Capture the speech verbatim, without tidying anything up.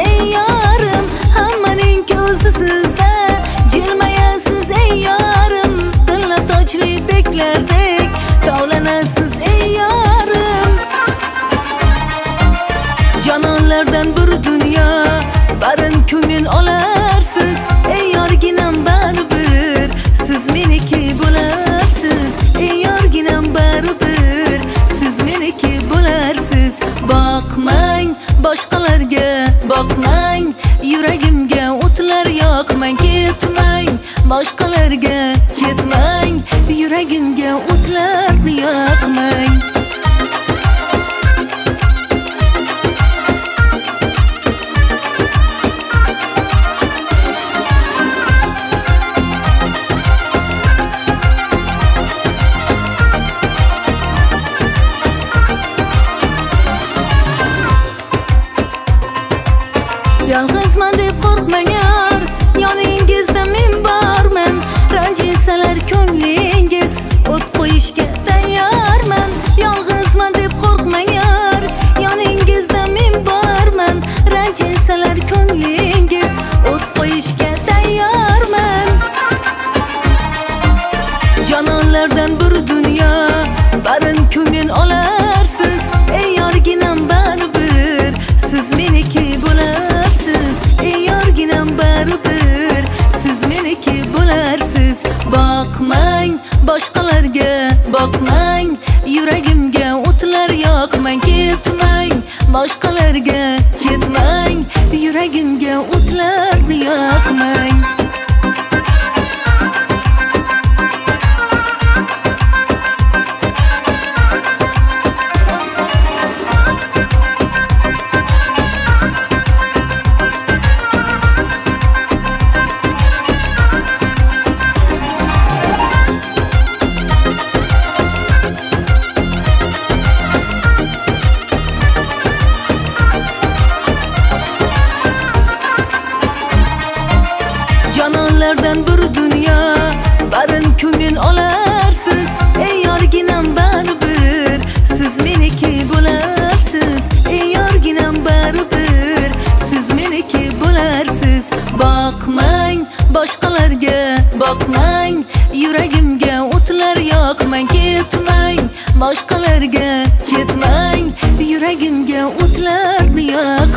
ey yorim, hammaning ko'zi sizda. Jilmayasiz ey yorim, dilla tojli beklardek tovlanasiz ey yorim. Jononlardan bir dunyo, barin ko'ngil olarsiz ey yorginam baribir, siz meniki bo'larsiz ey yorginam baribir, siz meniki bo'larsiz. Boqmang boshqalarga, boqmang yuragimga o'tlar yoqmang, ketmang boshqalarga, ketmang yuragimga o'tlarni yoqmang. Yolg'izman deb qo'rqmang yor, yoningizda men borman. Ranjisalar ko'nglingiz, o't qo'yishga tayyorman. Yolg'izman deb qo'rqmang yor, yoningizda men borman. Ranjisalar ko'nglingiz, o't qo'yishga tayyorman. Jononlardan bir dunyo, barin ko'ngil olarsiz ey yorginam baribir, siz meniki bo'larsiz ey yorginam baribir, siz meniki bo'larsiz. Boqmang boshqalarga, boqmang yuragimga o'tlar yoqmang, ketmang boshqalarga, ketmang yuragimga o'tlarni yoqmang. Jononlardan bir dunyo, barin ko'ngil olarsiz ey yorginam baribir, siz meniki bo'larsiz ey yorginam baribir, siz meniki bo'larsiz. Boqmang boshqalarga, boqmang yuragimga o'tlar yoqmang, ketmang boshqalarga, ketmang yuragimga o'tlarni yoqmang.